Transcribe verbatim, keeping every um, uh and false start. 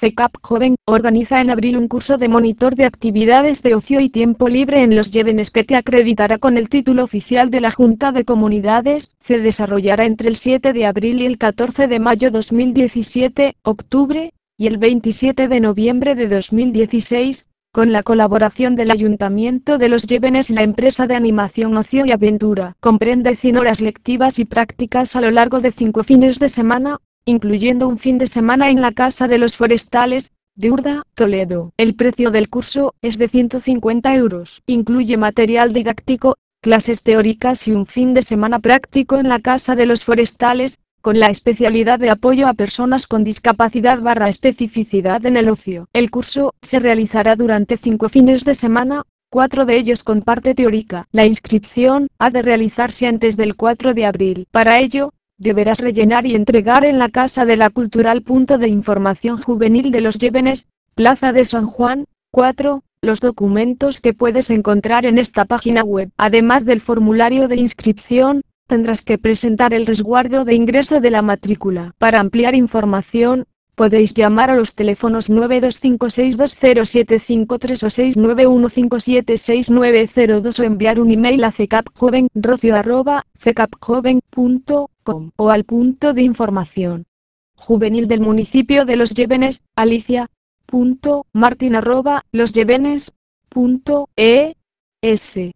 CECAP Joven organiza en abril un curso de monitor de actividades de ocio y tiempo libre en los Llévenes que te acreditará con el título oficial de la Junta de Comunidades. Se desarrollará entre el siete de abril y el catorce de mayo dos mil diecisiete, octubre, y el veintisiete de noviembre de dos mil dieciséis, con la colaboración del Ayuntamiento de Los Llévenes y la empresa de animación Ocio y Aventura. Comprende cien horas lectivas y prácticas a lo largo de cinco fines de semana, incluyendo un fin de semana en la Casa de los Forestales, de Urda, Toledo. El precio del curso es de ciento cincuenta euros. Incluye material didáctico, clases teóricas y un fin de semana práctico en la Casa de los Forestales, con la especialidad de apoyo a personas con discapacidad barra especificidad en el ocio. El curso se realizará durante cinco fines de semana, cuatro de ellos con parte teórica. La inscripción ha de realizarse antes del cuatro de abril. Para ello, deberás rellenar y entregar en la Casa de la Cultural Punto de Información Juvenil de Los Llévenes, Plaza de San Juan, cuatro, los documentos que puedes encontrar en esta página web. Además del formulario de inscripción, tendrás que presentar el resguardo de ingreso de la matrícula. Para ampliar información, podéis llamar a los teléfonos nueve dos cinco seis dos cero siete cinco tres o seis nueve uno cinco siete seis nueve cero dos o enviar un email a cecapjoven.rocio arroba cecapjoven punto com o al punto de información juvenil del municipio de Los Llévenes, Alicia. Martin arroba losllévenes punto es.